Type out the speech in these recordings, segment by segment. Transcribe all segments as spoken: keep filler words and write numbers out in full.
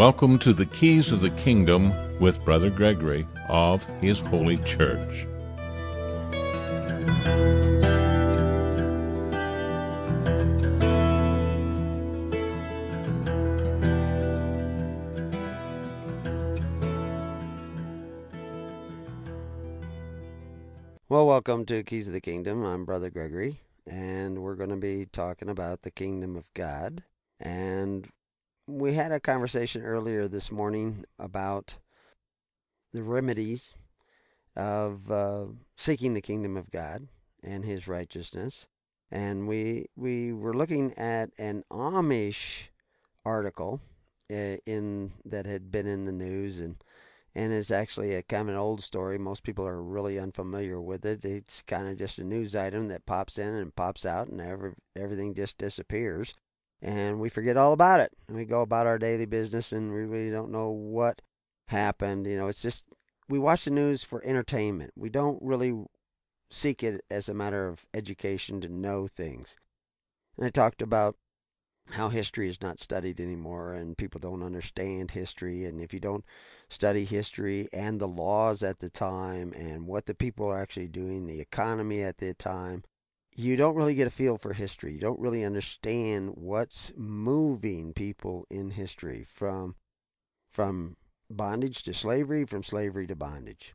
Welcome to the Keys of the Kingdom with Brother Gregory of His Holy Church. Well, welcome to Keys of the Kingdom. I'm Brother Gregory, and we're going to be talking about the Kingdom of God. And we had a conversation earlier this morning about the remedies of uh, seeking the Kingdom of God and His righteousness. And we we were looking at an Amish article uh, in that had been in the news, and And it's actually a kind of an old story. Most people are really unfamiliar with it. It's kind of just a news item that pops in and pops out, and every, everything just disappears. And we forget all about it. And we go about our daily business, and we really don't know what happened. You know, it's just, we watch the news for entertainment. We don't really seek it as a matter of education to know things. And I talked about how history is not studied anymore, and people don't understand history. And if you don't study history and the laws at the time and what the people are actually doing, the economy at the time, you don't really get a feel for history. You don't really understand what's moving people in history from from bondage to slavery, from slavery to bondage.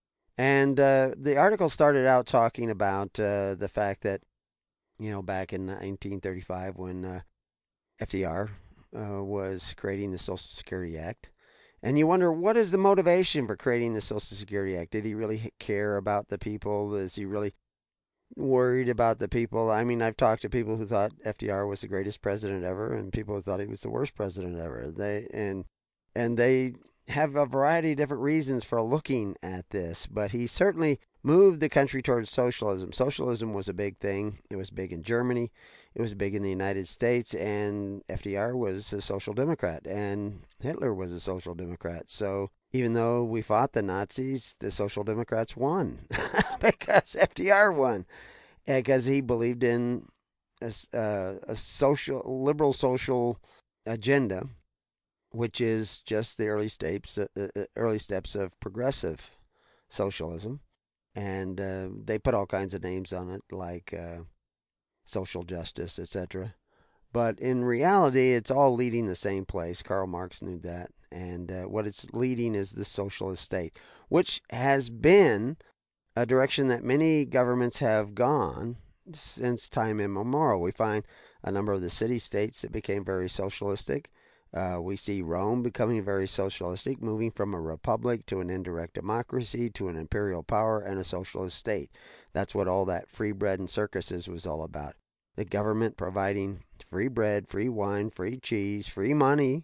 And uh, the article started out talking about uh, the fact that, you know, back in nineteen thirty-five when uh, F D R uh, was creating the Social Security Act. And you wonder, what is the motivation for creating the Social Security Act? Did he really care about the people? Is he really worried about the people? I mean, I've talked to people who thought F D R was the greatest president ever, and people who thought he was the worst president ever. They and and they have a variety of different reasons for looking at this, but he certainly moved the country towards socialism. Socialism was a big thing. It was big in Germany. It was big in the United States, and F D R was a social democrat, and Hitler was a social democrat. So even though we fought the Nazis, the social democrats won because F D R won, because he believed in a, uh, a social, liberal social agenda, which is just the early steps, uh, uh, early steps of progressive socialism. And uh, they put all kinds of names on it, like uh, social justice, et cetera. But in reality, it's all leading the same place. Karl Marx knew that. And uh, what it's leading is the socialist state, which has been a direction that many governments have gone since time immemorial. We find a number of the city-states that became very socialistic. Uh, we see Rome becoming very socialistic, moving from a republic to an indirect democracy to an imperial power and a socialist state. That's what all that free bread and circuses was all about. The government providing free bread, free wine, free cheese, free money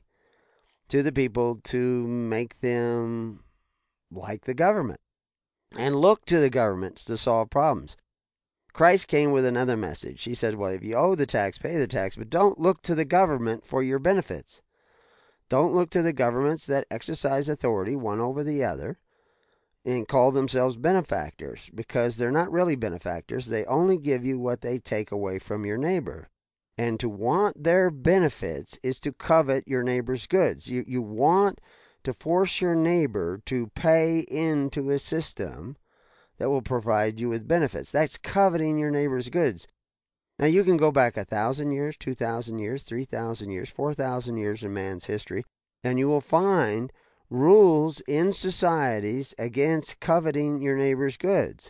to the people to make them like the government and look to the governments to solve problems. Christ came with another message. He said, well, if you owe the tax, pay the tax, but don't look to the government for your benefits. Don't look to the governments that exercise authority one over the other and call themselves benefactors, because they're not really benefactors. They only give you what they take away from your neighbor. And to want their benefits is to covet your neighbor's goods. You, you want to force your neighbor to pay into a system that will provide you with benefits. That's coveting your neighbor's goods. Now, you can go back a thousand years, two thousand years, three thousand years, four thousand years in man's history, and you will find rules in societies against coveting your neighbor's goods.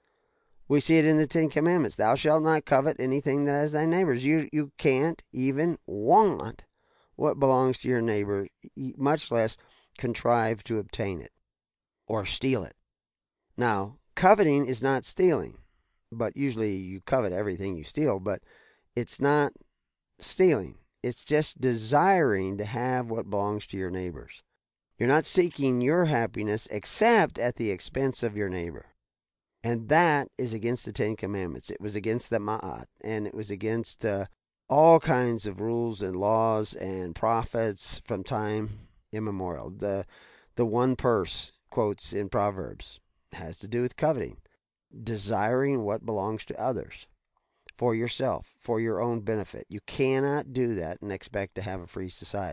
We see it in the Ten Commandments. Thou shalt not covet anything that is thy neighbor's. You, you can't even want what belongs to your neighbor, much less contrive to obtain it or steal it. Now, coveting is not stealing. But usually you covet everything you steal, but it's not stealing. It's just desiring to have what belongs to your neighbors. You're not seeking your happiness except at the expense of your neighbor. And that is against the Ten Commandments. It was against the Ma'at, and it was against uh, all kinds of rules and laws and prophets from time immemorial. The, the one purse, quotes in Proverbs, has to do with coveting. Desiring what belongs to others for yourself, for your own benefit. You cannot do that and expect to have a free society.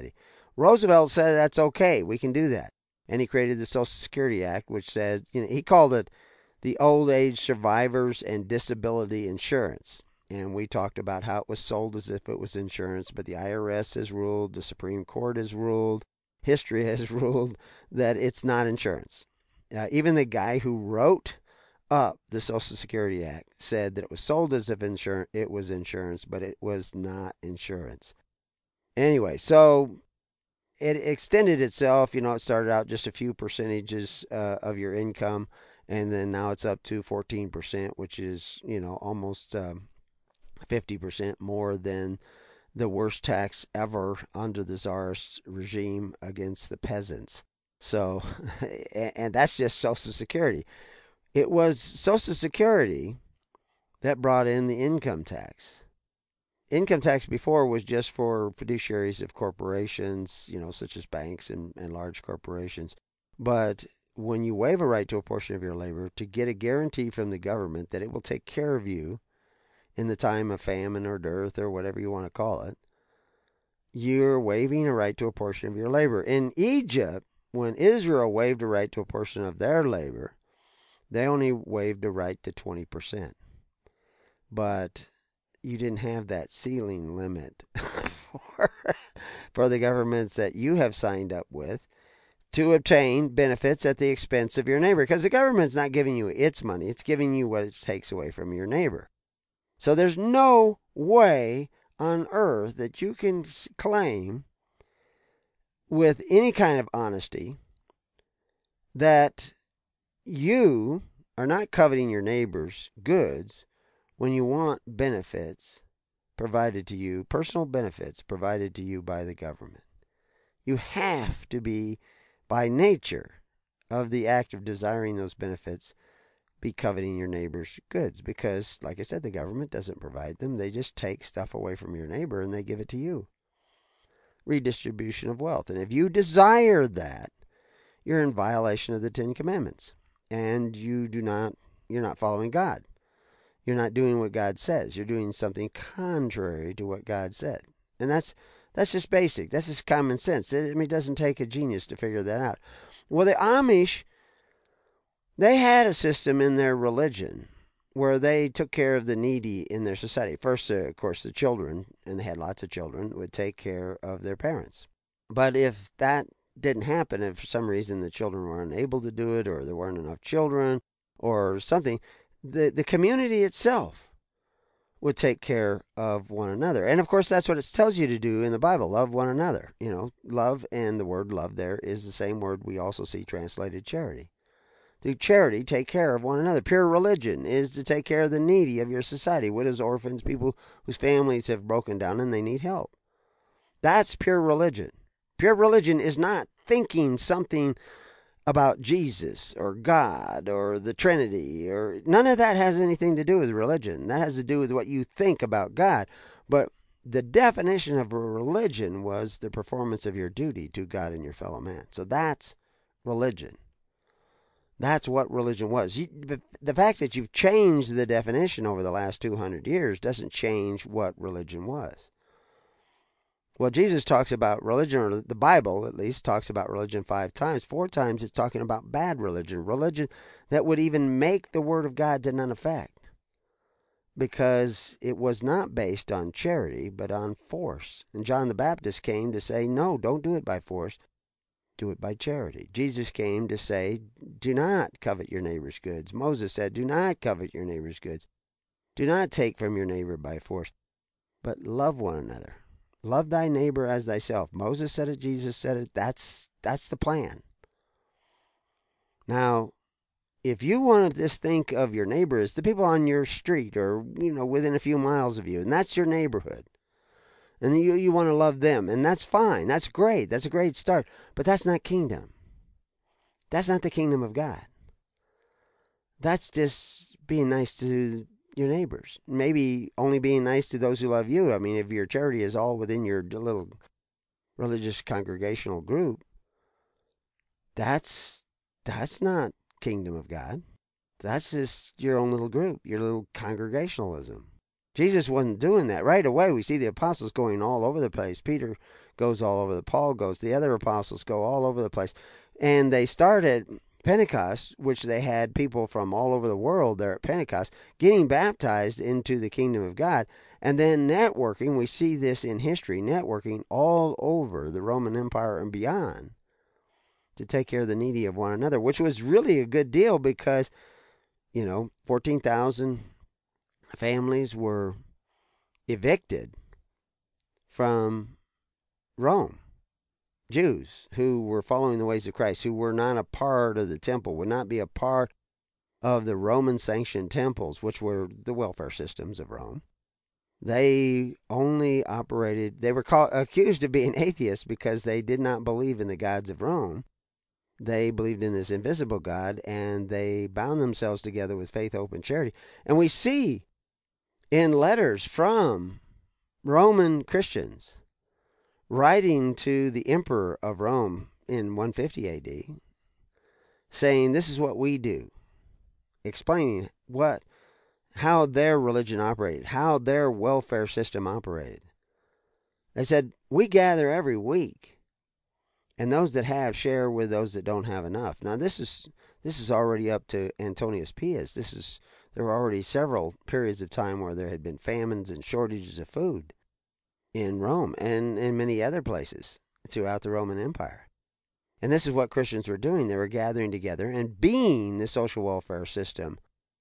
Roosevelt said that's okay. We can do that. And he created the Social Security Act, which said, you know, he called it the Old Age Survivors and Disability Insurance. And we talked about how it was sold as if it was insurance, but the I R S has ruled, the Supreme Court has ruled, history has ruled that it's not insurance. Uh, even the guy who wrote up the Social Security Act said that it was sold as if insurance, it was insurance, but it was not insurance. Anyway, so it extended itself. You know, it started out just a few percentages uh, of your income, and then now it's up to fourteen percent, which is, you know, almost um, fifty percent more than the worst tax ever under the czarist regime against the peasants. So, and that's just Social Security. It was Social Security that brought in the income tax. Income tax before was just for fiduciaries of corporations, you know, such as banks and, and large corporations. But when you waive a right to a portion of your labor to get a guarantee from the government that it will take care of you in the time of famine or dearth or whatever you want to call it, you're waiving a right to a portion of your labor. In Egypt, when Israel waived a right to a portion of their labor, they only waived a right to twenty percent. But you didn't have that ceiling limit for, for the governments that you have signed up with to obtain benefits at the expense of your neighbor. Because the government's not giving you its money, it's giving you what it takes away from your neighbor. So there's no way on earth that you can claim with any kind of honesty that you are not coveting your neighbor's goods when you want benefits provided to you, personal benefits provided to you by the government. You have to be, by nature of the act of desiring those benefits, be coveting your neighbor's goods. Because, like I said, the government doesn't provide them. They just take stuff away from your neighbor and they give it to you. Redistribution of wealth. And if you desire that, you're in violation of the Ten Commandments. And you do not, you're not following God. You're not doing what God says. You're doing something contrary to what God said. And that's that's just basic. That's just common sense. I mean, it doesn't take a genius to figure that out. Well, the Amish, they had a system in their religion where they took care of the needy in their society. First, uh, of course, the children, and they had lots of children, would take care of their parents. But if that didn't happen, if for some reason the children were unable to do it, or there weren't enough children, or something, the, the community itself would take care of one another. And of course, that's what it tells you to do in the Bible. Love one another. You know, love, and the word love there is the same word we also see translated charity. Through charity, take care of one another. Pure religion is to take care of the needy of your society. Widows, orphans, people whose families have broken down and they need help. That's pure religion. Pure religion is not thinking something about Jesus or God or the Trinity, or none of that has anything to do with religion. That has to do with what you think about God. But the definition of a religion was the performance of your duty to God and your fellow man. So that's religion. That's what religion was. You, the fact that you've changed the definition over the last two hundred years doesn't change what religion was. Well, Jesus talks about religion, or the Bible at least talks about religion five times. Four times it's talking about bad religion, religion that would even make the word of God to none effect, because it was not based on charity, but on force. And John the Baptist came to say, no, don't do it by force. Do it by charity. Jesus came to say, do not covet your neighbor's goods. Moses said, do not covet your neighbor's goods. Do not take from your neighbor by force, but love one another. Love thy neighbor as thyself. Moses said it, Jesus said it. That's that's the plan. Now, if you want to just think of your neighbor as the people on your street, or, you know, within a few miles of you, and that's your neighborhood, and you, you want to love them, and that's fine. That's great. That's a great start. But that's not kingdom. That's not the kingdom of God. That's just being nice to your neighbors. Maybe only being nice to those who love you. I mean, if your charity is all within your little religious congregational group, that's that's not kingdom of God. That's just your own little group, your little congregationalism. Jesus wasn't doing that. Right away, we see the apostles going all over the place. Peter goes all over the Paul goes, the other apostles go all over the place. And they started Pentecost, which they had people from all over the world there at Pentecost getting baptized into the kingdom of God. And then networking, we see this in history, networking all over the Roman Empire and beyond to take care of the needy of one another, which was really a good deal because, you know, fourteen thousand families were evicted from Rome. Jews who were following the ways of Christ, who were not a part of the temple, would not be a part of the Roman sanctioned temples, which were the welfare systems of Rome. They only operated, they were called, accused of being atheists because they did not believe in the gods of Rome. They believed in this invisible God, and they bound themselves together with faith, hope, and charity. And we see in letters from Roman Christians writing to the emperor of Rome in one fifty A D, saying, this is what we do, explaining what, how their religion operated, how their welfare system operated. They said, we gather every week, and those that have share with those that don't have enough. Now, this is this is already up to Antonius Pius. This is there were already several periods of time where there had been famines and shortages of food in Rome and in many other places throughout the Roman Empire. And this is what Christians were doing. They were gathering together and being the social welfare system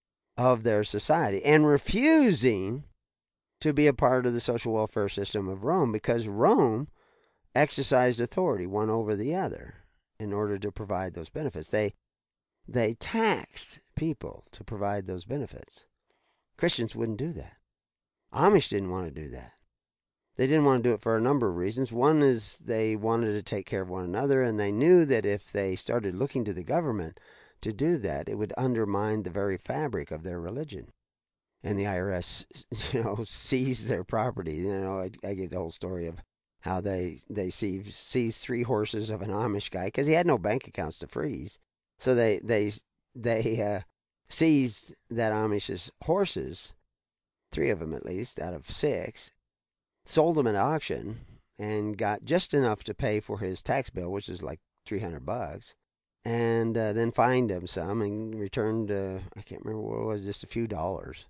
of their society and refusing to be a part of the social welfare system of Rome because Rome exercised authority one over the other in order to provide those benefits. They they taxed people to provide those benefits. Christians wouldn't do that. Amish didn't want to do that. They didn't want to do it for a number of reasons. One is they wanted to take care of one another, and they knew that if they started looking to the government to do that, it would undermine the very fabric of their religion. And the I R S, you know, seized their property. You know, I, I gave the whole story of how they they seized, seized three horses of an Amish guy because he had no bank accounts to freeze. So they they they uh, seized that Amish's horses, three of them at least out of six, sold them at auction, and got just enough to pay for his tax bill, which is like three hundred bucks, and uh, then fined him some and returned, uh, I can't remember what it was, just a few dollars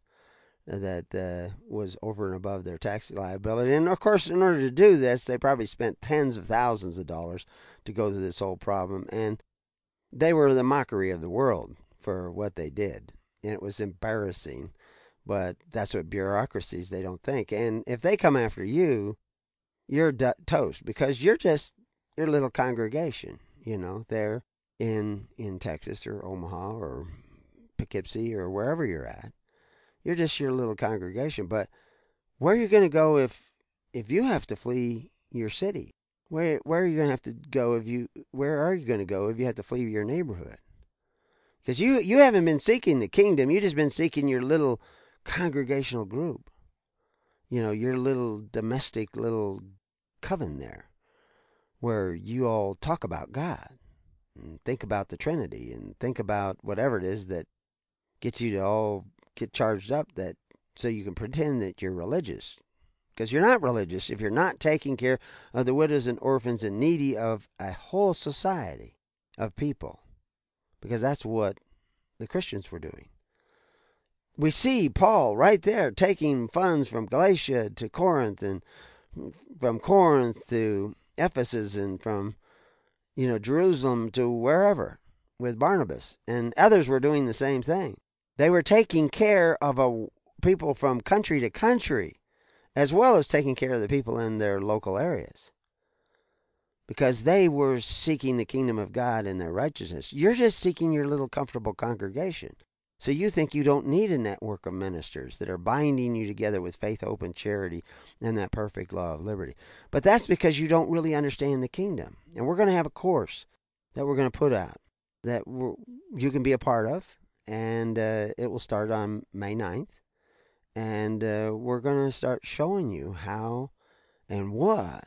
that uh, was over and above their tax liability. And of course, in order to do this, they probably spent tens of thousands of dollars to go through this whole problem, and they were the mockery of the world for what they did, and it was embarrassing. But that's what bureaucracies, they don't think. And if they come after you, you're d- toast because you're just your little congregation, you know, there in in Texas or Omaha or Poughkeepsie or wherever you're at. You're just your little congregation. But where are you going to go if if you have to flee your city? Where where are you going to have to go if you where are you going to go if you have to flee your neighborhood? Because you you haven't been seeking the kingdom. You've just been seeking your little congregational group, you know, your little domestic little coven there where you all talk about God and think about the Trinity and think about whatever it is that gets you to all get charged up that so you can pretend that you're religious, because you're not religious if you're not taking care of the widows and orphans and needy of a whole society of people, because that's what the Christians were doing. We see Paul right there taking funds from Galatia to Corinth and from Corinth to Ephesus and from, you know, Jerusalem to wherever with Barnabas. And others were doing the same thing. They were taking care of a, people from country to country as well as taking care of the people in their local areas because they were seeking the kingdom of God and their righteousness. You're just seeking your little comfortable congregation. So you think you don't need a network of ministers that are binding you together with faith, hope, and charity and that perfect law of liberty. But that's because you don't really understand the kingdom. And we're going to have a course that we're going to put out that we're, you can be a part of. And uh, it will start on May ninth. And uh, we're going to start showing you how and what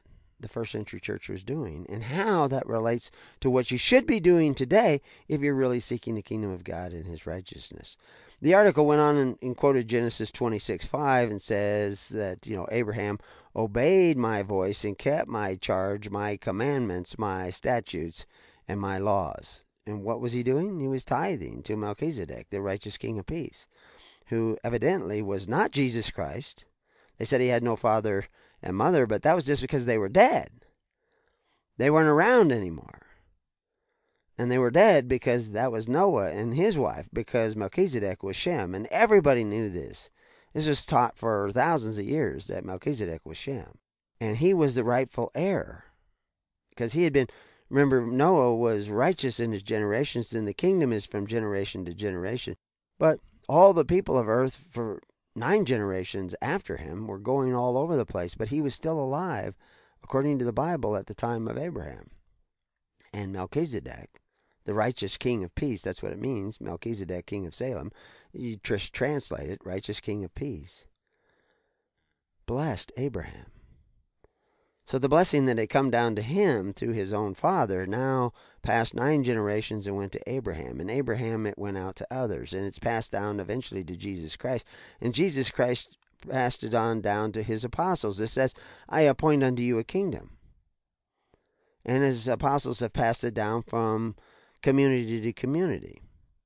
the first century church was doing and how that relates to what you should be doing today if you're really seeking the kingdom of God and his righteousness. The article went on and, and quoted Genesis twenty-six five and says that, you know, Abraham obeyed my voice and kept my charge, my commandments, my statutes, and my laws. And what was he doing? He was tithing to Melchizedek, the righteous king of peace, who evidently was not Jesus Christ. They said he had no father and mother, but that was just because they were dead. They weren't around anymore. And they were dead because that was Noah and his wife, because Melchizedek was Shem. And everybody knew this. This was taught for thousands of years that Melchizedek was Shem. And he was the rightful heir. Because he had been, remember, Noah was righteous in his generations, and the kingdom is from generation to generation. But all the people of earth for nine generations after him were going all over the place. But he was still alive, according to the Bible, at the time of Abraham. And Melchizedek, the righteous king of peace, that's what it means, Melchizedek, king of Salem. You just translate it, righteous king of peace, blessed Abraham. So the blessing that had come down to him through his own father now passed nine generations and went to Abraham. And Abraham, it went out to others. And it's passed down eventually to Jesus Christ. And Jesus Christ passed it on down to his apostles. It says, I appoint unto you a kingdom. And his apostles have passed it down from community to community.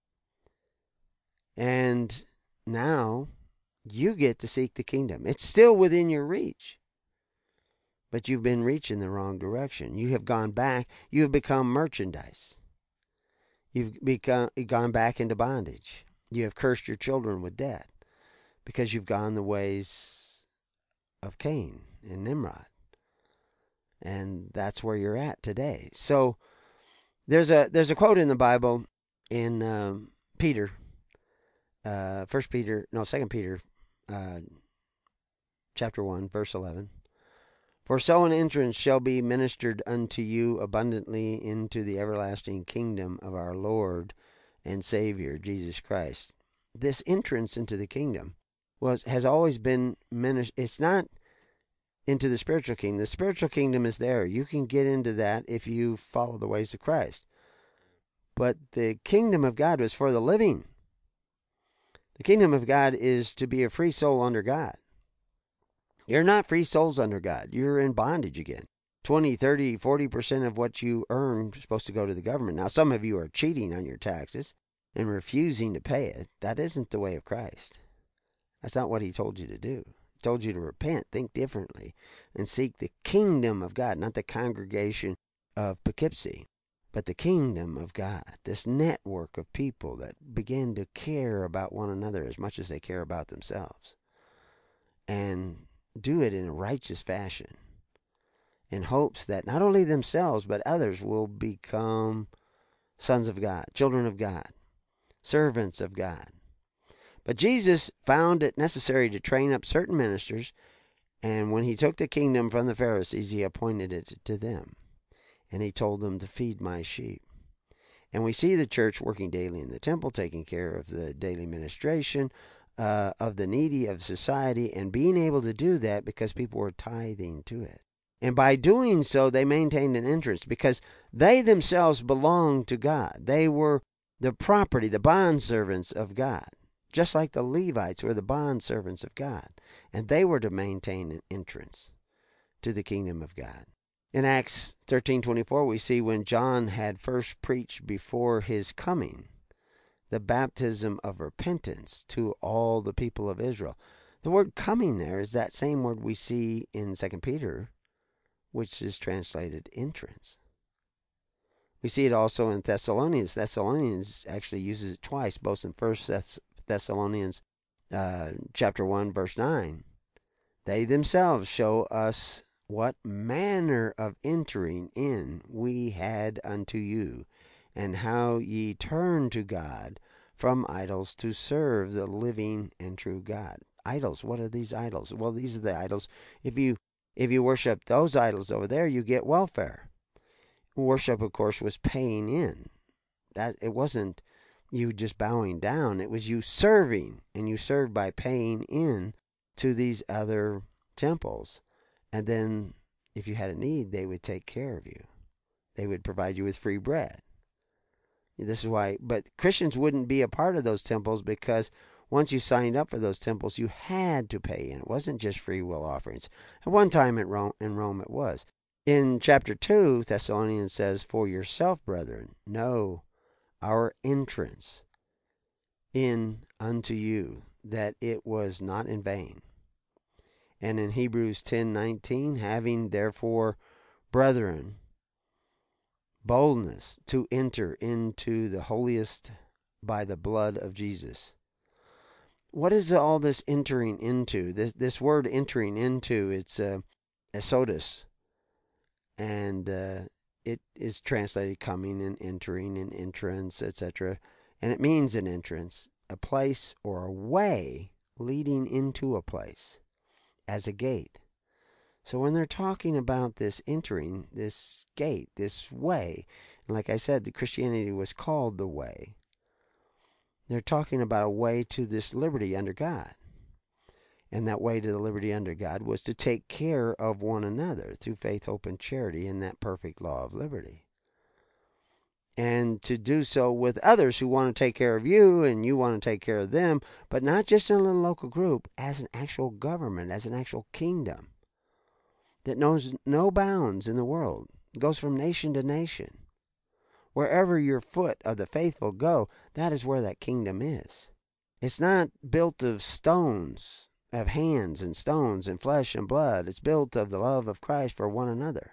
And now you get to seek the kingdom. It's still within your reach. But you've been reaching the wrong direction. You have gone back. You have become merchandise. You've become gone back into bondage. You have cursed your children with debt because you've gone the ways of Cain and Nimrod. And that's where you're at today. So there's a there's a quote in the Bible in um, Peter, uh, First Peter, no, Second Peter, uh, chapter one, verse eleven. For so an entrance shall be ministered unto you abundantly into the everlasting kingdom of our Lord and Savior Jesus Christ. This entrance into the kingdom was has always been ministered. It's not into the spiritual kingdom. The spiritual kingdom is there. You can get into that if you follow the ways of Christ. But the kingdom of God was for the living. The kingdom of God is to be a free soul under God. You're not free souls under God. You're in bondage again. twenty, thirty, forty percent of what you earn is supposed to go to the government. Now, some of you are cheating on your taxes and refusing to pay it. That isn't the way of Christ. That's not what he told you to do. He told you to repent, think differently, and seek the kingdom of God, not the congregation of Poughkeepsie, but the kingdom of God, this network of people that begin to care about one another as much as they care about themselves. And do it in a righteous fashion in hopes that not only themselves but others will become sons of God, children of God, servants of God. But Jesus found it necessary to train up certain ministers, and when he took the kingdom from the Pharisees, he appointed it to them, and he told them to feed my sheep. And we see the church working daily in the temple, taking care of the daily ministration Uh, of the needy of society, and being able to do that because people were tithing to it. And by doing so, they maintained an interest because they themselves belonged to God. They were the property, the bondservants of God, just like the Levites were the bondservants of God. And they were to maintain an entrance to the kingdom of God. In Acts thirteen twenty-four, we see when John had first preached before his coming, the baptism of repentance to all the people of Israel. The word coming there is that same word we see in Second Peter, which is translated entrance. We see it also in Thessalonians. Thessalonians actually uses it twice, both in First Thessalonians uh, chapter one, verse nine. They themselves show us what manner of entering in we had unto you, and how ye turn to God from idols to serve the living and true God. Idols, what are these idols? Well, these are the idols. If you if you worship those idols over there, you get welfare. Worship, of course, was paying in. That it wasn't you just bowing down. It was you serving, and you served by paying in to these other temples. And then if you had a need, they would take care of you. They would provide you with free bread. This is why, but Christians wouldn't be a part of those temples because once you signed up for those temples, you had to pay in. It wasn't just free will offerings. At one time in Rome, in Rome it was. In chapter two, Thessalonians says, "For yourself, brethren, know our entrance in unto you, that it was not in vain." And in Hebrews ten nineteen, "Having therefore, brethren, boldness to enter into the holiest by the blood of Jesus." What is all this entering into? This this word entering into, it's uh, esodos, and uh, it is translated coming and entering and entrance, et cetera. And it means an entrance, a place or a way leading into a place as a gate. So when they're talking about this entering, this gate, this way, and like I said, the Christianity was called the way. They're talking about a way to this liberty under God. And that way to the liberty under God was to take care of one another through faith, hope, and charity in that perfect law of liberty. And to do so with others who want to take care of you and you want to take care of them, but not just in a little local group, as an actual government, as an actual kingdom that knows no bounds in the world. It goes from nation to nation. Wherever your foot of the faithful go, that is where that kingdom is. It's not built of stones, of hands and stones and flesh and blood. It's built of the love of Christ for one another.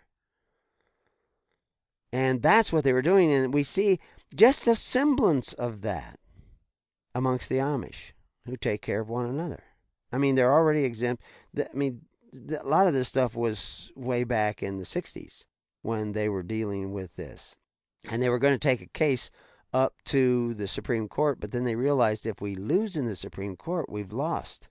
And that's what they were doing. And we see just a semblance of that amongst the Amish, who take care of one another. I mean, they're already exempt. I mean, a lot of this stuff was way back in the sixties when they were dealing with this. And they were going to take a case up to the Supreme Court, but then they realized if we lose in the Supreme Court, we've lost.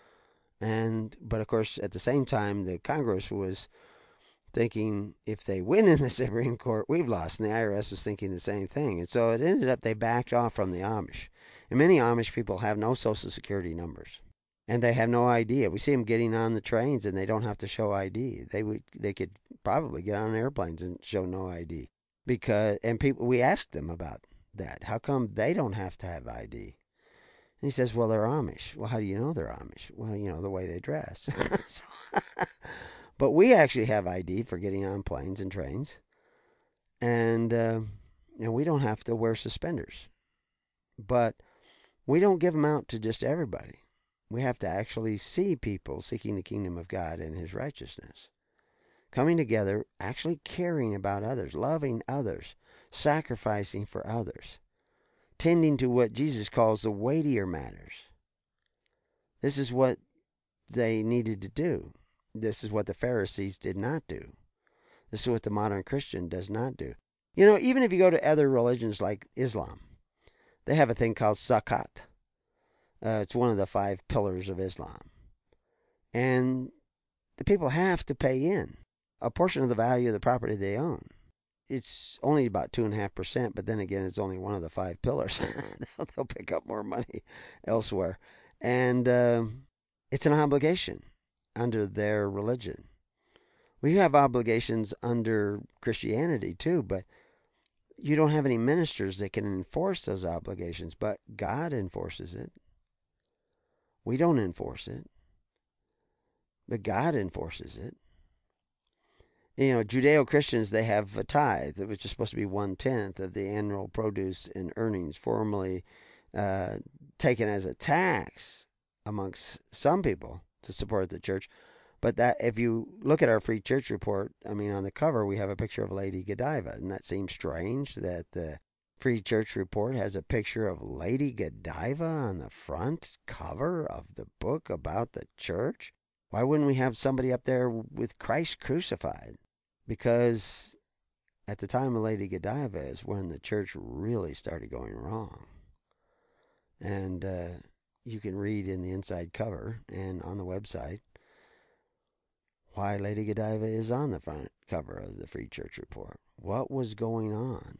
And but of course, at the same time, the Congress was thinking if they win in the Supreme Court, we've lost. And the I R S was thinking the same thing. And so it ended up they backed off from the Amish. And many Amish people have no Social Security numbers. And they have no I D. We see them getting on the trains and they don't have to show I D. They would, they could probably get on airplanes and show no I D. Because and people we asked them about that. How come they don't have to have I D? And he says, well, they're Amish. Well, how do you know they're Amish? Well, you know, the way they dress. so, but we actually have I D for getting on planes and trains. And, uh, you know, we don't have to wear suspenders. But we don't give them out to just everybody. We have to actually see people seeking the kingdom of God and his righteousness. Coming together, actually caring about others, loving others, sacrificing for others, tending to what Jesus calls the weightier matters. This is what they needed to do. This is what the Pharisees did not do. This is what the modern Christian does not do. You know, even if you go to other religions like Islam, they have a thing called zakat. Uh, it's one of the five pillars of Islam. And the people have to pay in a portion of the value of the property they own. It's only about two point five percent, but then again, it's only one of the five pillars. they'll, they'll pick up more money elsewhere. And uh, it's an obligation under their religion. We have obligations under Christianity too, but you don't have any ministers that can enforce those obligations, but God enforces it. We don't enforce it, but God enforces it. You know, Judeo-Christians, they have a tithe, which is supposed to be one-tenth of the annual produce and earnings, formerly uh, taken as a tax amongst some people to support the church. But that, if you look at our Free Church Report, I mean, on the cover, we have a picture of Lady Godiva. And that seems strange that the Free Church Report has a picture of Lady Godiva on the front cover of the book about the church. Why wouldn't we have somebody up there with Christ crucified? Because at the time of Lady Godiva is when the church really started going wrong. And uh, you can read in the inside cover and on the website why Lady Godiva is on the front cover of the Free Church Report. What was going on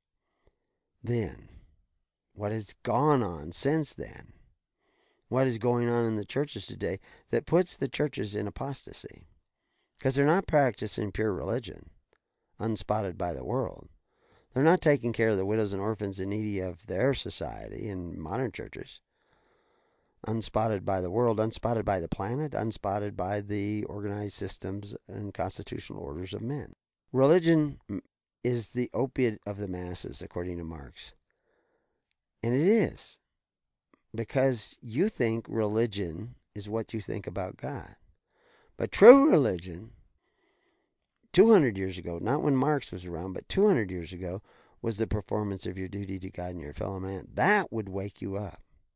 then? What has gone on since then? What is going on in the churches today that puts the churches in apostasy? because they're not practicing pure religion, unspotted by the world. They're not taking care of the widows and orphans and needy of their society in modern churches, unspotted by the world, unspotted by the planet, unspotted by the organized systems and constitutional orders of men. Religion is the opiate of the masses, according to Marx. And it is, because you think religion is what you think about God. But true religion, two hundred years ago, not when Marx was around, but two hundred years ago, was the performance of your duty to God and your fellow man. That would wake you up.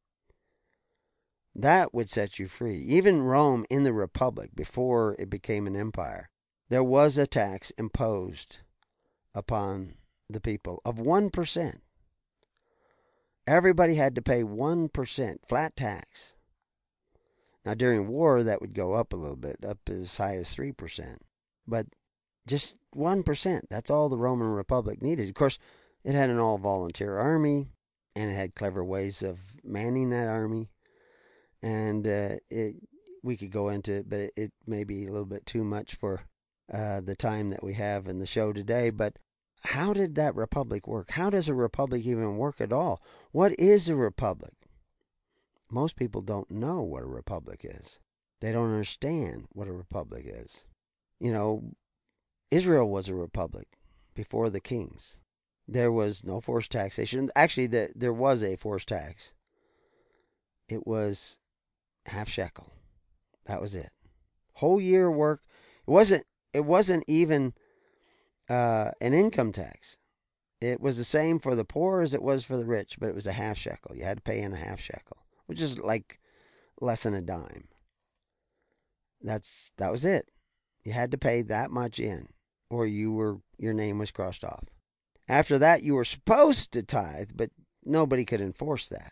That would set you free. Even Rome in the Republic, before it became an empire, there was a tax imposed upon the people of one percent. Everybody had to pay one percent flat tax. Now, during war, that would go up a little bit, up as high as three percent. But just one percent, that's all the Roman Republic needed. Of course, it had an all-volunteer army, and it had clever ways of manning that army. And uh, it, we could go into it, but it, it may be a little bit too much for uh, the time that we have in the show today. But how did that republic work? How does a republic even work at all? What is a republic? Most people don't know what a republic is. They don't understand what a republic is. You know, Israel was a republic before the kings. There was no forced taxation. Actually, the, there was a forced tax. It was half shekel. That was it. Whole year work. It wasn't. It wasn't even uh, an income tax. It was the same for the poor as it was for the rich, but it was a half shekel. You had to pay in a half shekel, which is like less than a dime. That's that was it. You had to pay that much in, or you were your name was crossed off. After that, you were supposed to tithe, but nobody could enforce that.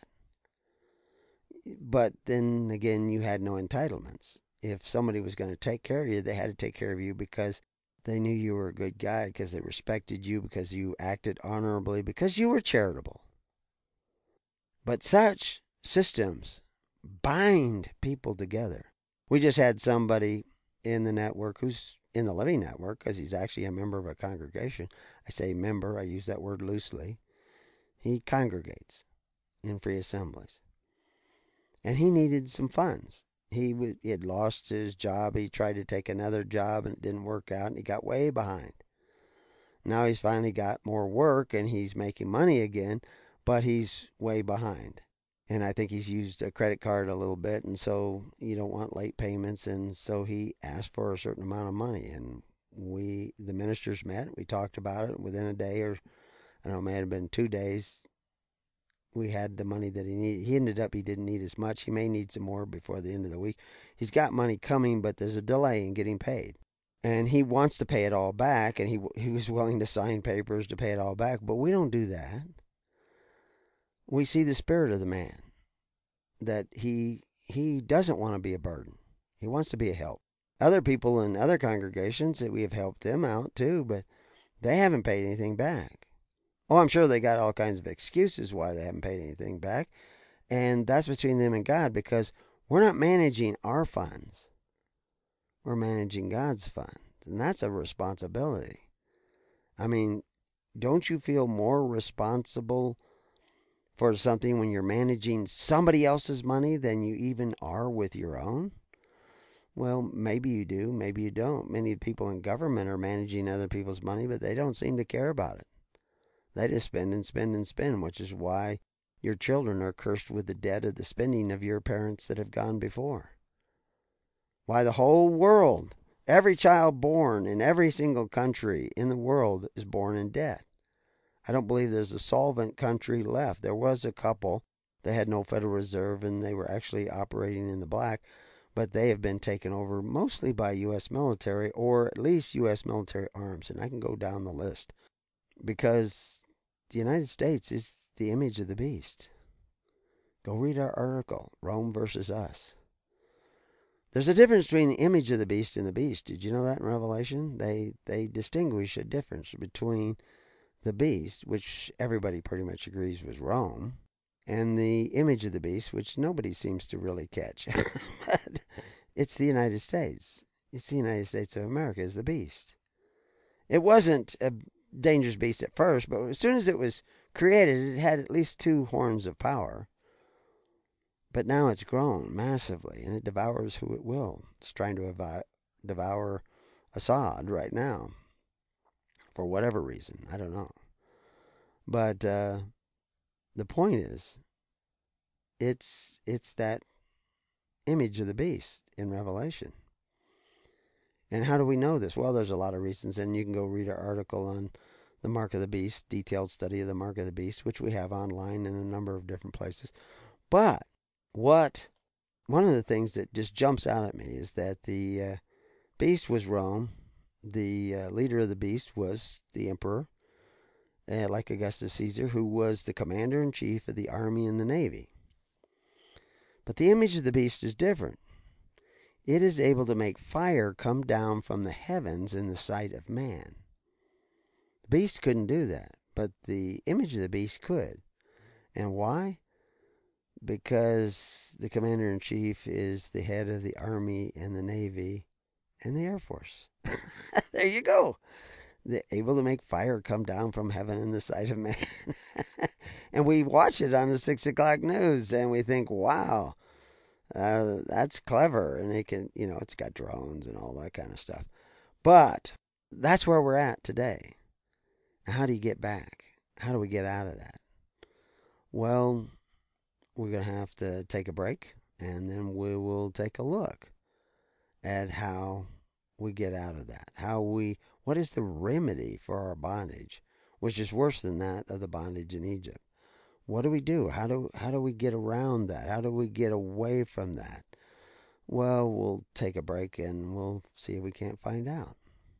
But then again, you had no entitlements. If somebody was going to take care of you, they had to take care of you because they knew you were a good guy, because they respected you, because you acted honorably, because you were charitable. But such systems bind people together. We just had somebody in the network who's in the Living Network, because he's actually a member of a congregation. I say member, I use that word loosely. He congregates in free assemblies. And he needed some funds. He, w- he had lost his job. He tried to take another job and it didn't work out, and he got way behind. Now he's finally got more work and he's making money again, but he's way behind. And I think he's used a credit card a little bit, and so you don't want late payments, and so he asked for a certain amount of money. And we, the ministers met, we talked about it. Within a day, or I don't know, it may have been two days, we had the money that he needed. He ended up, he didn't need as much. He may need some more before the end of the week. He's got money coming, but there's a delay in getting paid. And he wants to pay it all back, and he he was willing to sign papers to pay it all back, but we don't do that. We see the spirit of the man, that he he doesn't want to be a burden. He wants to be a help. Other people in other congregations, that we have helped them out too, but they haven't paid anything back. Oh, I'm sure they got all kinds of excuses why they haven't paid anything back, and that's between them and God, because we're not managing our funds. We're managing God's funds, and that's a responsibility. I mean, don't you feel more responsible for something when you're managing somebody else's money than you even are with your own? Well, maybe you do, maybe you don't. Many people in government are managing other people's money, but they don't seem to care about it. They just spend and spend and spend, which is why your children are cursed with the debt of the spending of your parents that have gone before. Why the whole world, every child born in every single country in the world is born in debt. I don't believe there's a solvent country left. There was a couple that had no Federal Reserve, and they were actually operating in the black, but they have been taken over mostly by U S military, or at least U S military arms, and I can go down the list, because the United States is the image of the beast. Go read our article, Rome versus Us. There's a difference between the image of the beast and the beast. Did you know that in Revelation? They they distinguish a difference between the beast, which everybody pretty much agrees was Rome, and the image of the beast, which nobody seems to really catch. But it's the United States. It's the United States of America is the beast. It wasn't a dangerous beast at first, but as soon as it was created, it had at least two horns of power. But now it's grown massively, and it devours who it will. It's trying to evi- devour Assad right now, for whatever reason. I don't know. But uh, the point is, it's it's that image of the beast in Revelation. And how do we know this? Well, there's a lot of reasons, and you can go read our article on the Mark of the Beast, detailed study of the Mark of the Beast, which we have online in a number of different places. But what one of the things that just jumps out at me is that the uh, beast was Rome. The uh, leader of the beast was the emperor, uh, like Augustus Caesar, who was the commander-in-chief of the army and the navy. But the image of the beast is different. It is able to make fire come down from the heavens in the sight of man. The beast couldn't do that, but the image of the beast could. And why? Because the commander-in-chief is the head of the army and the navy and the air force. There you go. They're able to make fire come down from heaven in the sight of man. And we watch it on the six o'clock news, and we think, wow, uh, that's clever. And it can, you know, it's got drones and all that kind of stuff. But that's where we're at today. How do you get back? How do we get out of that? Well, we're going to have to take a break, and then we will take a look at how we get out of that. How we, what is the remedy for our bondage, which is worse than that of the bondage in Egypt? What do we do? How do how do we get around that? How do we get away from that? Well, we'll take a break and we'll see if we can't find out.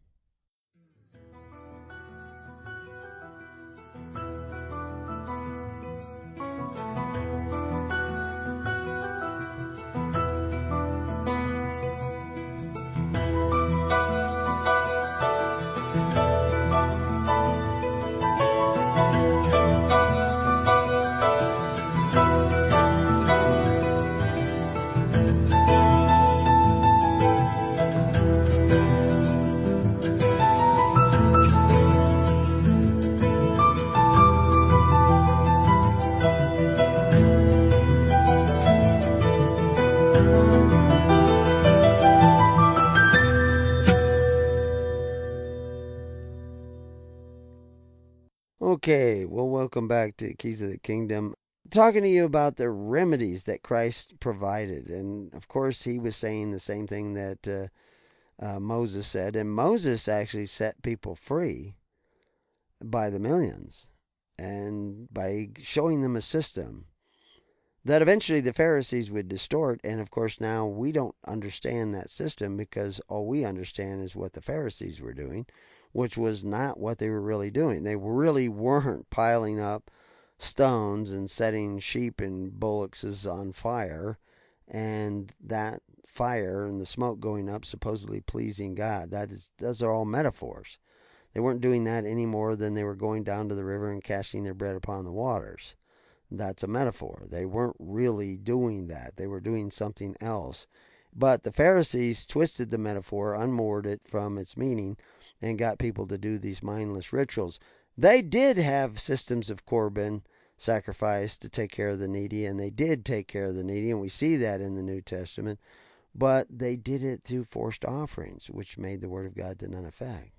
Okay, well, welcome back to Keys of the Kingdom. Talking to you about the remedies that Christ provided. And, of course, he was saying the same thing that uh, uh, Moses said. And Moses actually set people free by the millions and by showing them a system that eventually the Pharisees would distort. And, of course, now we don't understand that system because all we understand is what the Pharisees were doing, which was not what they were really doing. They really weren't piling up stones and setting sheep and bullocks on fire, and that fire and the smoke going up supposedly pleasing God. That is, those are all metaphors. They weren't doing that any more than they were going down to the river and casting their bread upon the waters. That's a metaphor. They weren't really doing that. They were doing something else. But the Pharisees twisted the metaphor, unmoored it from its meaning, and got people to do these mindless rituals. They did have systems of Corban sacrifice to take care of the needy, and they did take care of the needy, and we see that in the New Testament. But they did it through forced offerings, which made the Word of God to none effect.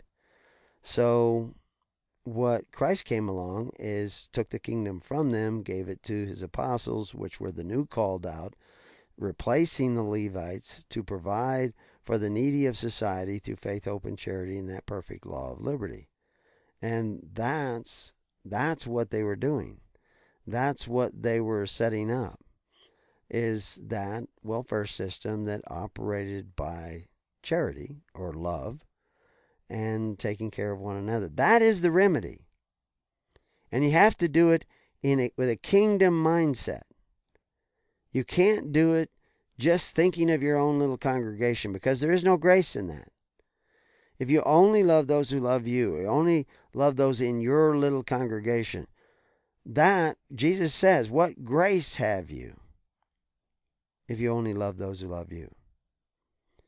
So what Christ came along is took the kingdom from them, gave it to his apostles, which were the new called out, replacing the Levites to provide for the needy of society through faith, hope, and charity in that perfect law of liberty. And that's that's what they were doing. That's what they were setting up, is that welfare system that operated by charity or love and taking care of one another. That is the remedy. And you have to do it in a, with a kingdom mindset. You can't do it just thinking of your own little congregation, because there is no grace in that. If you only love those who love you, you only love those in your little congregation, that, Jesus says, what grace have you if you only love those who love you?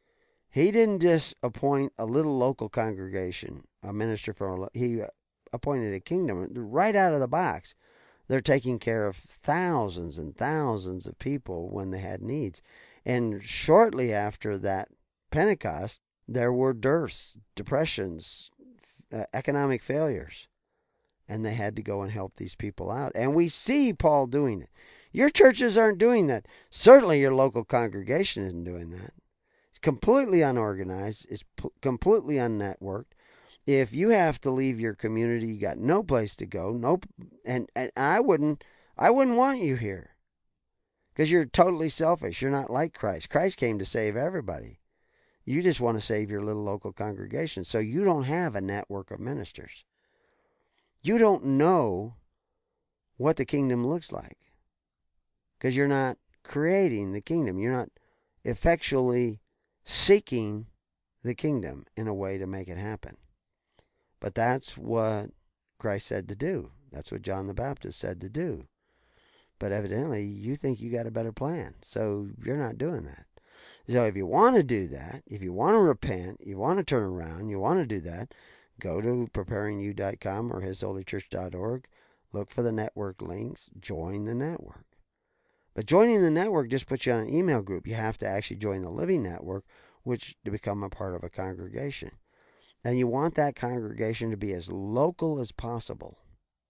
He didn't just appoint a little local congregation, a minister for a, he appointed a kingdom right out of the box. They're taking care of thousands and thousands of people when they had needs. And shortly after that Pentecost, there were dearths, depressions, uh, economic failures. And they had to go and help these people out. And we see Paul doing it. Your churches aren't doing that. Certainly your local congregation isn't doing that. It's completely unorganized. It's p- completely unnetworked. If you have to leave your community, you got no place to go. No, and, and I wouldn't, I wouldn't want you here, because you're totally selfish. You're not like Christ. Christ came to save everybody. You just want to save your little local congregation, so you don't have a network of ministers. You don't know what the kingdom looks like, because you're not creating the kingdom. You're not effectually seeking the kingdom in a way to make it happen. But that's what Christ said to do. That's what John the Baptist said to do. But evidently, you think you got a better plan, so you're not doing that. So if you want to do that, if you want to repent, you want to turn around, you want to do that, go to preparing you dot com or his holy church dot org. Look for the network links. Join the network. But joining the network just puts you on an email group. You have to actually join the Living Network, which to become a part of a congregation. And you want that congregation to be as local as possible.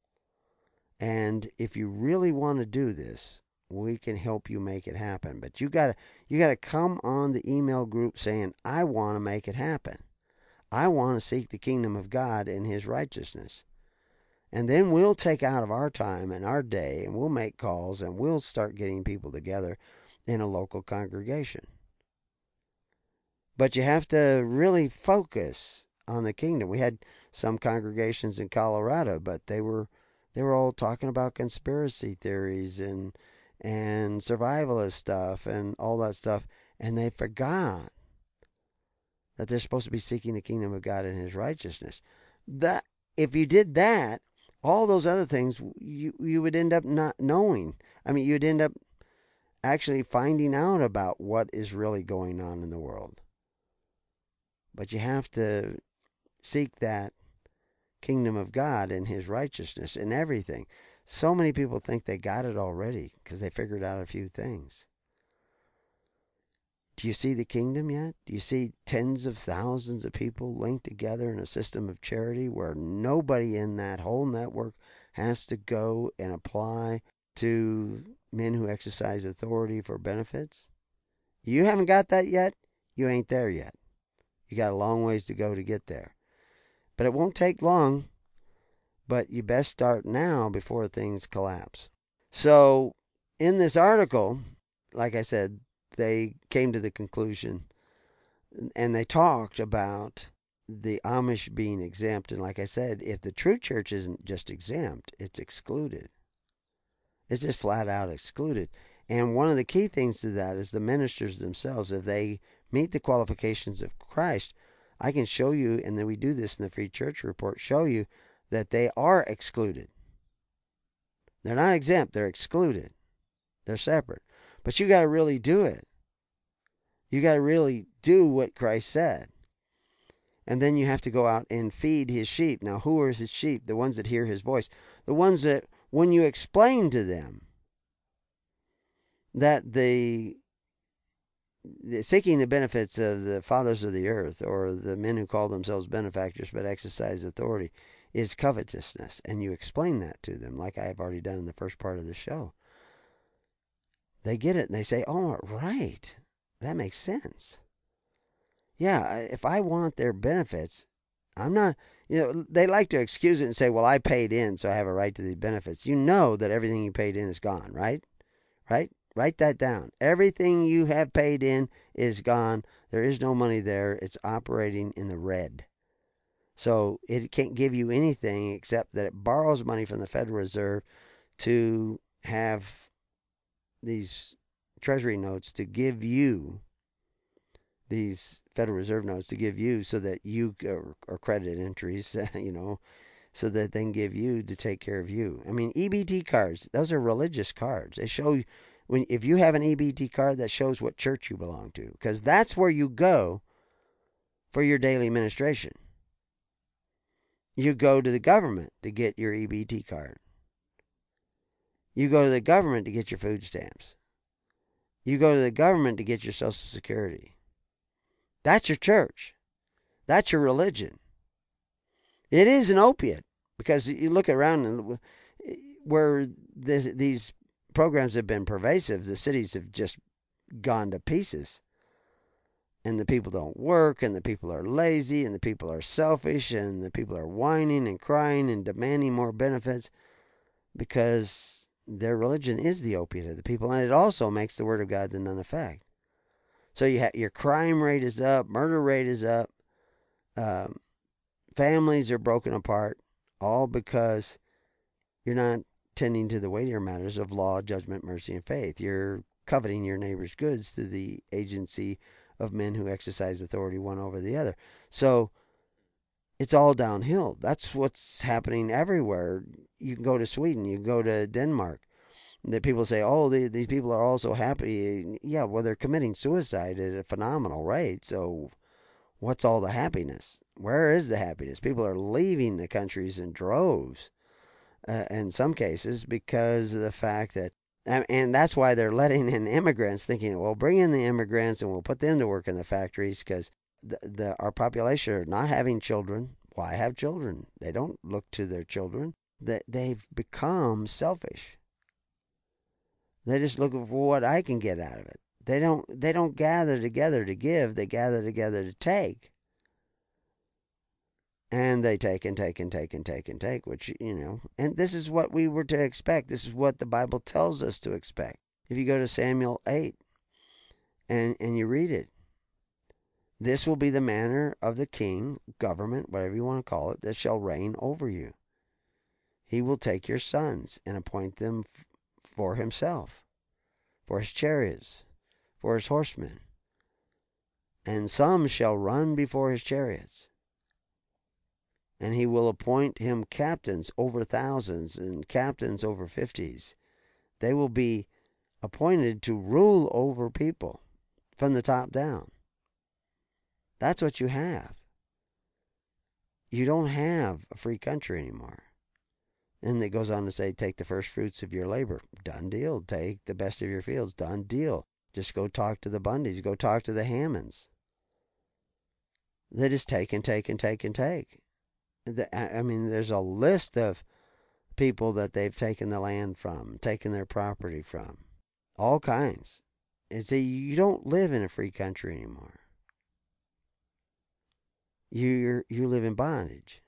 And if you really want to do this, we can help you make it happen. But you gotta you gotta come on the email group saying, I want to make it happen. I want to seek the kingdom of God and his righteousness. And then we'll take out of our time and our day, and we'll make calls, and we'll start getting people together in a local congregation. But you have to really focus on the kingdom. We had some congregations in Colorado, but they were they were all talking about conspiracy theories and and survivalist stuff and all that stuff, and they forgot that they're supposed to be seeking the kingdom of God and his righteousness. That if you did that, all those other things you you would end up not knowing. I mean, you'd end up actually finding out about what is really going on in the world. But you have to seek that kingdom of God and his righteousness in everything. So many people think they got it already because they figured out a few things. Do you see the kingdom yet? Do you see tens of thousands of people linked together in a system of charity where nobody in that whole network has to go and apply to men who exercise authority for benefits? You haven't got that yet? You ain't there yet. You got a long ways to go to get there. But it won't take long. But you best start now before things collapse. So in this article, like I said, they came to the conclusion, and they talked about the Amish being exempt. And like I said, if the true church isn't just exempt, it's excluded. It's just flat out excluded. And one of the key things to that is the ministers themselves. If they meet the qualifications of Christ, I can show you, and then we do this in the Free Church Report, show you that they are excluded. They're not exempt, they're excluded. They're separate. But you got to really do it. You got to really do what Christ said. And then you have to go out and feed his sheep. Now, who are his sheep? The ones that hear his voice. The ones that, when you explain to them that the, the seeking the benefits of the fathers of the earth, or the men who call themselves benefactors but exercise authority, is covetousness, and you explain that to them, like I have already done in the first part of the show, they get it and they say, oh, right, that makes sense. Yeah, if I want their benefits, I'm not, you know, they like to excuse it and say, well, I paid in, so I have a right to these benefits. You know that everything you paid in is gone, right? Right? Write that down. Everything you have paid in is gone. There is no money there. It's operating in the red. So it can't give you anything except that it borrows money from the Federal Reserve to have these treasury notes to give you, these Federal Reserve notes to give you so that you, or credit entries, you know, so that they can give you to take care of you. I mean, E B T cards, those are religious cards. They show, when if you have an E B T card, that shows what church you belong to, because that's where you go for your daily ministration. You go to the government to get your E B T card. You go to the government to get your food stamps. You go to the government to get your Social Security. That's your church. That's your religion. It is an opiate, because you look around and where this, these programs have been pervasive, the cities have just gone to pieces. And the people don't work, and the people are lazy, and the people are selfish, and the people are whining and crying and demanding more benefits because their religion is the opiate of the people, and it also makes the Word of God to none effect. So you ha- your crime rate is up, murder rate is up, um, families are broken apart, all because you're not tending to the weightier matters of law, judgment, mercy, and faith. You're coveting your neighbor's goods through the agency of men who exercise authority one over the other. So it's all downhill. That's what's happening everywhere. You can go to Sweden, you can go to Denmark. That people say, oh, they, these people are all so happy. Yeah, well, they're committing suicide at a phenomenal rate. So what's all the happiness? Where is the happiness? People are leaving the countries in droves, uh, in some cases, because of the fact that, and that's why they're letting in immigrants, thinking, well, bring in the immigrants and we'll put them to work in the factories, because the, the, our population are not having children. Why have children? They don't look to their children. That they've become selfish. They're just looking for what I can get out of it. They don't, they don't gather together to give. They gather together to take. And they take and take and take and take and take, which, you know, and this is what we were to expect. This is what the Bible tells us to expect. If you go to Samuel eight and, and you read it, this will be the manner of the king, government, whatever you want to call it, that shall reign over you. He will take your sons and appoint them for himself, for his chariots, for his horsemen. And some shall run before his chariots. And he will appoint him captains over thousands and captains over fifties. They will be appointed to rule over people from the top down. That's what you have. You don't have a free country anymore. And it goes on to say, take the first fruits of your labor. Done deal. Take the best of your fields. Done deal. Just go talk to the Bundys. Go talk to the Hammonds. They just take and take and take and take. I mean, there's a list of people that they've taken the land from, taken their property from. All kinds. It's a, you don't live in a free country anymore. You you live in bondage.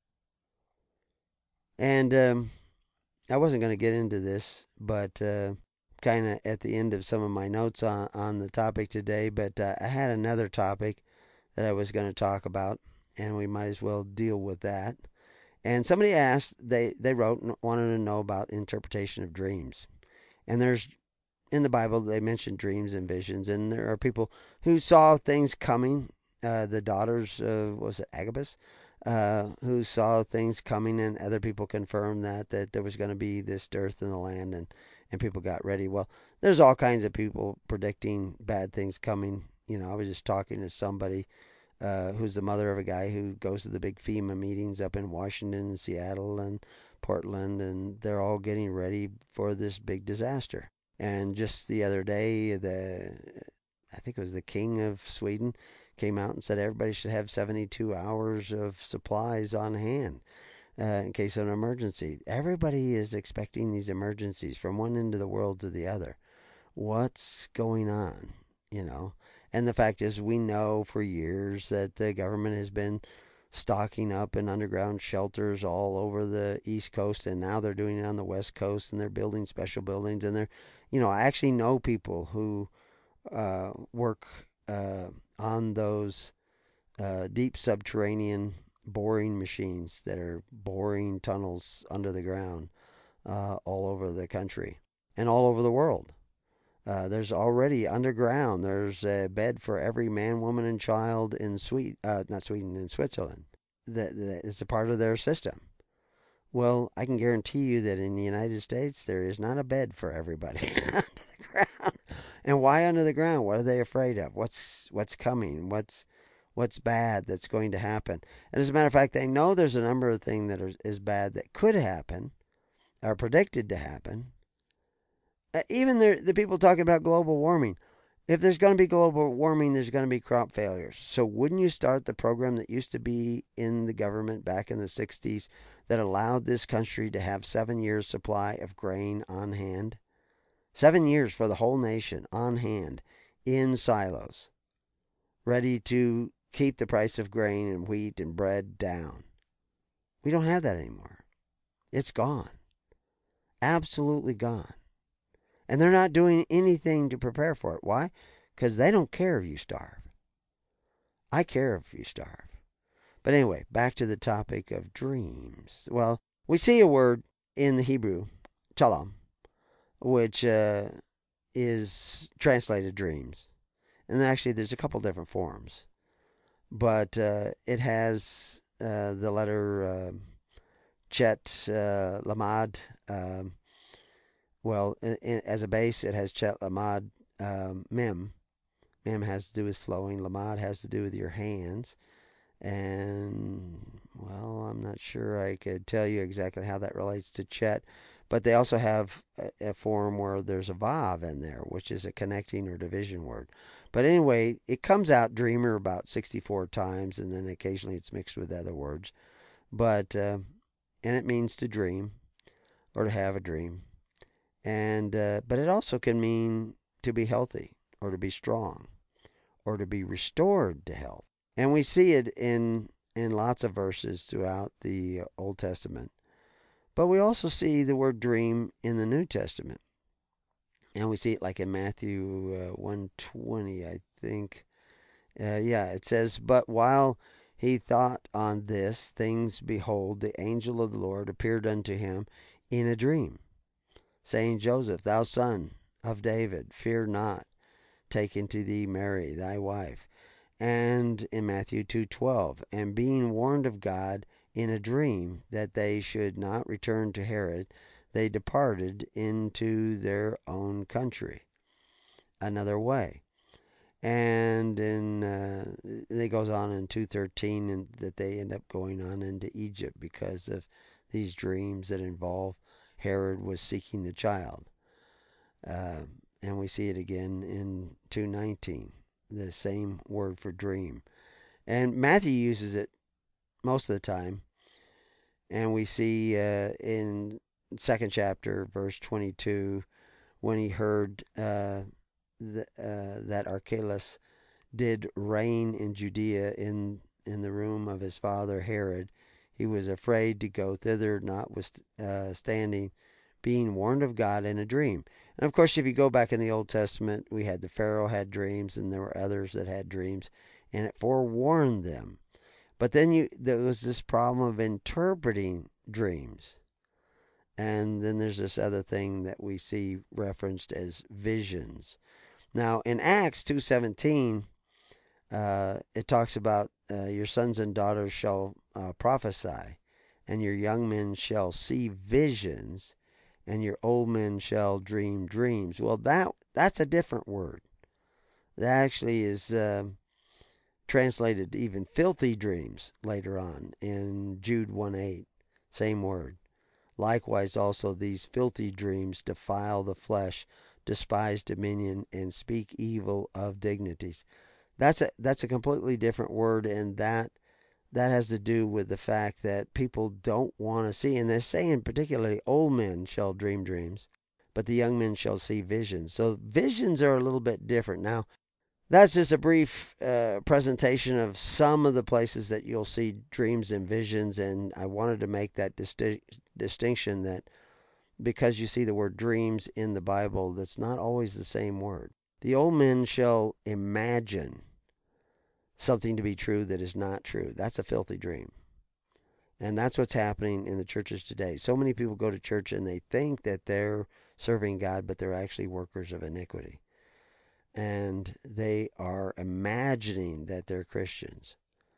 And um, I wasn't going to get into this, but uh, kind of at the end of some of my notes on, on the topic today, but uh, I had another topic that I was going to talk about, and we might as well deal with that. And somebody asked, they, they wrote and wanted to know about interpretation of dreams. And there's, in the Bible, they mention dreams and visions, and there are people who saw things coming. Uh, the daughters of, was it Agabus? Uh, who saw things coming, and other people confirmed that, that there was going to be this dearth in the land, and, and people got ready. Well, there's all kinds of people predicting bad things coming. You know, I was just talking to somebody uh, who's the mother of a guy who goes to the big FEMA meetings up in Washington and Seattle and Portland, and they're all getting ready for this big disaster. And just the other day, the I think it was the king of Sweden came out and said everybody should have seventy-two hours of supplies on hand uh, in case of an emergency. Everybody is expecting these emergencies from one end of the world to the other. What's going on, you know? And the fact is, we know for years that the government has been stocking up in underground shelters all over the East Coast, and now they're doing it on the West Coast, and they're building special buildings, and they're, you know, I actually know people who uh, work uh, on those uh, deep subterranean boring machines that are boring tunnels under the ground uh, all over the country and all over the world. Uh, there's already underground, there's a bed for every man, woman, and child in Sweden, uh, not Sweden, in Switzerland. That, that it's a part of their system. Well, I can guarantee you that in the United States, there is not a bed for everybody under the ground. And why under the ground? What are they afraid of? What's what's coming? What's what's bad that's going to happen. And as a matter of fact, they know there's a number of things that are, is bad that could happen, are predicted to happen. Uh, even the, the people talking about global warming. If there's going to be global warming, there's going to be crop failures. So wouldn't you start the program that used to be in the government back in the sixties that allowed this country to have seven years supply of grain on hand? Seven years for the whole nation on hand in silos, ready to keep the price of grain and wheat and bread down. We don't have that anymore. It's gone. Absolutely gone. And they're not doing anything to prepare for it. Why? Because they don't care if you starve. I care if you starve. But anyway, back to the topic of dreams. Well, we see a word in the Hebrew, chalam, which uh, is translated dreams. And actually, there's a couple different forms. But uh, it has uh, the letter uh, chet, uh, lamad, um, Well, in, in, as a base, it has chet, lamad, um, mem. Mem has to do with flowing. Lamad has to do with your hands. And, well, I'm not sure I could tell you exactly how that relates to chet. But they also have a, a form where there's a vav in there, which is a connecting or division word. But anyway, it comes out dreamer about sixty-four times, and then occasionally it's mixed with other words. But, uh, and it means to dream or to have a dream. And uh, but it also can mean to be healthy or to be strong or to be restored to health. And we see it in in lots of verses throughout the Old Testament. But we also see the word dream in the New Testament. And we see it like in Matthew uh, one twenty, I think. Uh, yeah, it says, "But while he thought on this things, behold, the angel of the Lord appeared unto him in a dream, saying, Joseph, thou son of David, fear not, take unto thee Mary thy wife." And in Matthew two twelve, "And being warned of God in a dream that they should not return to Herod, they departed into their own country another way." And in uh, it goes on in two thirteen, and that they end up going on into Egypt because of these dreams that involve Herod was seeking the child. Uh, and we see it again in two nineteen, the same word for dream. And Matthew uses it most of the time. And we see uh, in second chapter, verse twenty-two, when he heard uh, the, uh, that Archelaus did reign in Judea in, in the room of his father Herod, he was afraid to go thither, notwithstanding being warned of God in a dream. And of course, if you go back in the Old Testament, we had the Pharaoh had dreams, and there were others that had dreams, and it forewarned them. But then you there was this problem of interpreting dreams. And then there's this other thing that we see referenced as visions. Now, in Acts two seventeen, uh, it talks about uh, your sons and daughters shall uh, prophesy, and your young men shall see visions, and your old men shall dream dreams. Well, that that's a different word. That actually is uh, translated even filthy dreams later on in Jude one eight. Same word. Likewise also these filthy dreams defile the flesh, despise dominion, and speak evil of dignities. That's a that's a completely different word, and that that has to do with the fact that people don't want to see, and they're saying particularly old men shall dream dreams, but the young men shall see visions. So visions are a little bit different. Now, that's just a brief uh, presentation of some of the places that you'll see dreams and visions, and I wanted to make that disti- distinction that because you see the word dreams in the Bible, that's not always the same word. The old men shall imagine something to be true that is not true. That's a filthy dream. And that's what's happening in the churches today. So many people go to church and they think that they're serving God, but they're actually workers of iniquity. And they are imagining that they're Christians.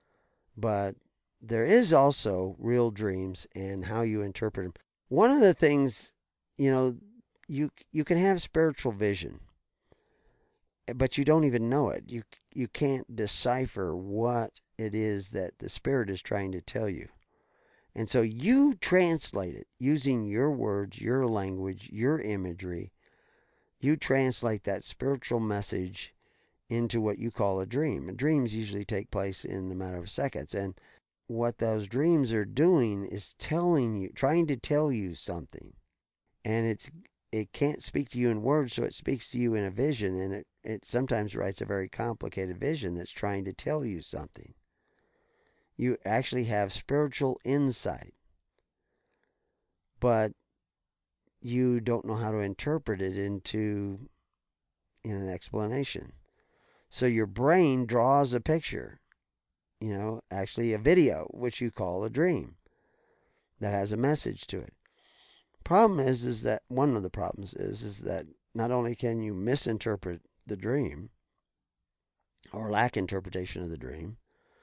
But there is also real dreams and how you interpret them. One of the things, you know, you you can have spiritual vision. but you don't even know it. You you can't decipher what it is that the Spirit is trying to tell you. And so you translate it using your words, your language, your imagery. You translate that spiritual message into what you call a dream. And dreams usually take place in a matter of seconds. And what those dreams are doing is telling you, trying to tell you something. And it's it can't speak to you in words, so it speaks to you in a vision. And it, it sometimes writes a very complicated vision that's trying to tell you something. You actually have spiritual insight, but you don't know how to interpret it into in an explanation. So your brain draws a picture, you know, actually a video, which you call a dream, that has a message to it. Problem is, is that one of the problems is, is that not only can you misinterpret the dream or lack interpretation of the dream,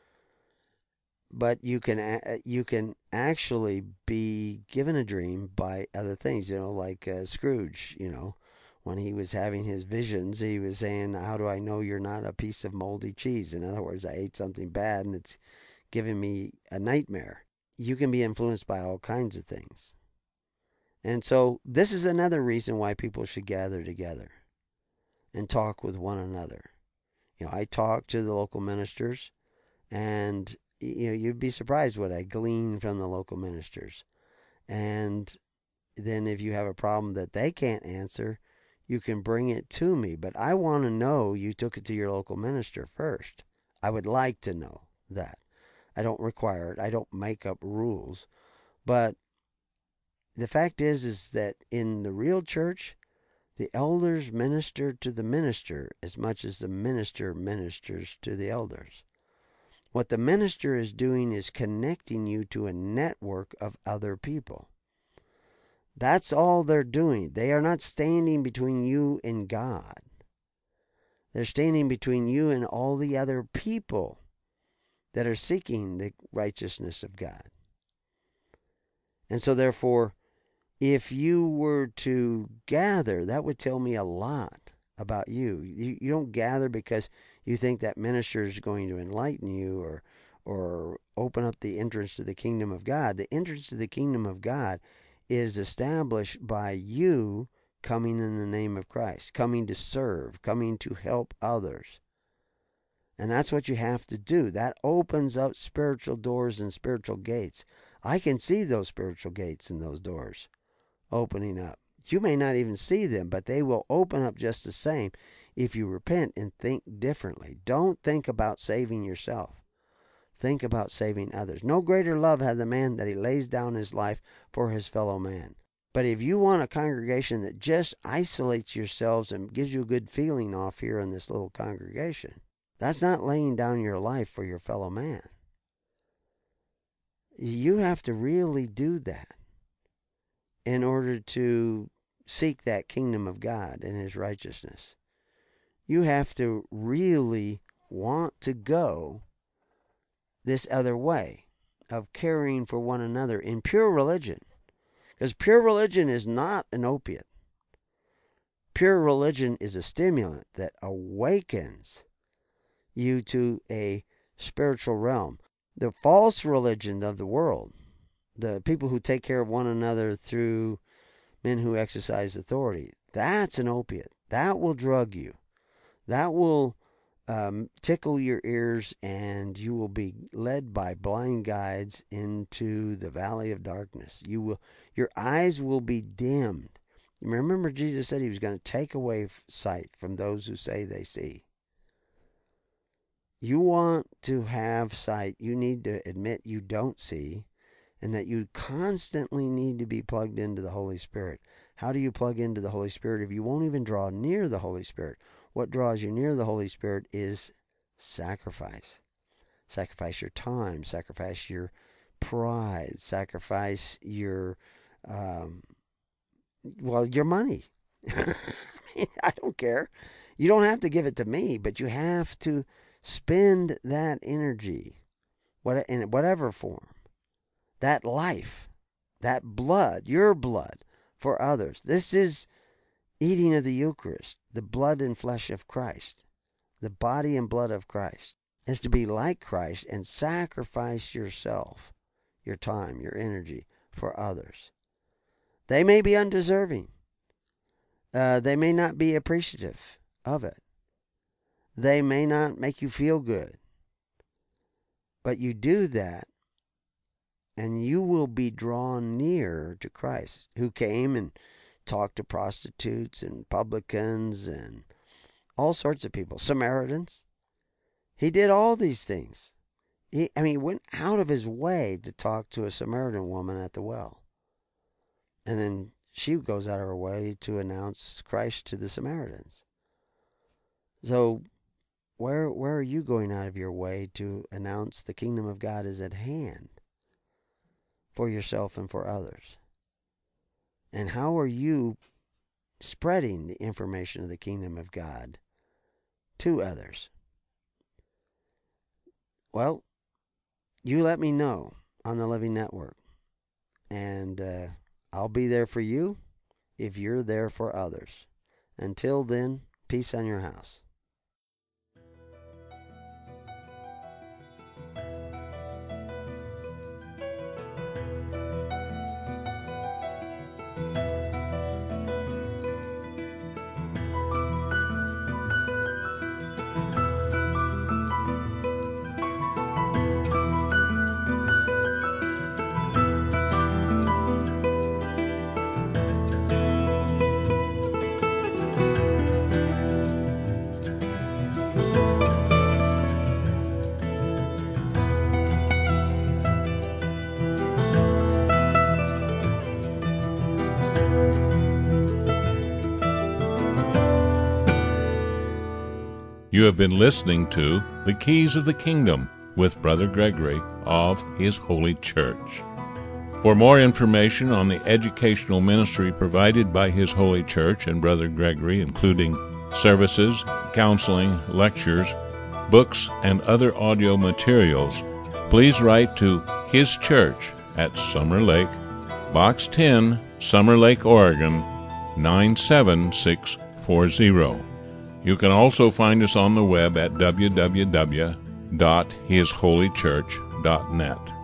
but you can you can actually be given a dream by other things, you know, like uh, Scrooge, you know, when he was having his visions, he was saying, how do I know you're not a piece of moldy cheese? In other words, I ate something bad and it's giving me a nightmare. You can be influenced by all kinds of things. And so this is another reason why people should gather together and talk with one another. You know, I talk to the local ministers, and you know, you'd be surprised what I glean from the local ministers. And then if you have a problem that they can't answer, you can bring it to me. But I want to know you took it to your local minister first. I would like to know that. I don't require it. I don't make up rules. But the fact is, is that in the real church, the elders minister to the minister as much as the minister ministers to the elders. What the minister is doing is connecting you to a network of other people. That's all they're doing. They are not standing between you and God. They're standing between you and all the other people that are seeking the righteousness of God. And so therefore, if you were to gather, that would tell me a lot about you. You, you don't gather because you think that minister is going to enlighten you or or open up the entrance to the kingdom of God. The entrance to the kingdom of God is established by you coming in the name of Christ, coming to serve, coming to help others. And that's what you have to do. That opens up spiritual doors and spiritual gates. I can see those spiritual gates and those doors opening up. You may not even see them, but they will open up just the same if you repent and think differently. Don't think about saving yourself. Think about saving others. No greater love hath the man that he lays down his life for his fellow man. But if you want a congregation that just isolates yourselves and gives you a good feeling off here in this little congregation, that's not laying down your life for your fellow man. You have to really do that in order to seek that kingdom of God and his righteousness. You have to really want to go this other way of caring for one another in pure religion. Because pure religion is not an opiate. Pure religion is a stimulant that awakens you to a spiritual realm. The false religion of the world, the people who take care of one another through men who exercise authority, that's an opiate. That will drug you. That will um, tickle your ears, and you will be led by blind guides into the valley of darkness. You will, your eyes will be dimmed. Remember, Jesus said he was going to take away sight from those who say they see. You want to have sight, you need to admit you don't see, and that you constantly need to be plugged into the Holy Spirit. How do you plug into the Holy Spirit if you won't even draw near the Holy Spirit? What draws you near the Holy Spirit is sacrifice. Sacrifice your time, sacrifice your pride, sacrifice your, um, well, your money. I mean, I don't care. You don't have to give it to me, but you have to spend that energy, what in whatever form, that life, that blood, your blood, for others. This is eating of the Eucharist, the blood and flesh of Christ, the body and blood of Christ, is to be like Christ and sacrifice yourself, your time, your energy for others. They may be undeserving. Uh, they may not be appreciative of it. They may not make you feel good. But you do that, and you will be drawn near to Christ, who came and talked to prostitutes and publicans and all sorts of people, Samaritans. He did all these things. He, I mean, he went out of his way to talk to a Samaritan woman at the well. And then she goes out of her way to announce Christ to the Samaritans. So where where are you going out of your way to announce the kingdom of God is at hand for yourself and for others? And how are you spreading the information of the kingdom of God to others? Well, you let me know on the Living Network, and uh, I'll be there for you if you're there for others. Until then, peace on your house. You have been listening to The Keys of the Kingdom with Brother Gregory of His Holy Church. For more information on the educational ministry provided by His Holy Church and Brother Gregory, including services, counseling, lectures, books, and other audio materials, please write to His Church at Summer Lake, Box ten, Summer Lake, Oregon, nine seven six four zero. You can also find us on the web at w w w dot his holy church dot net.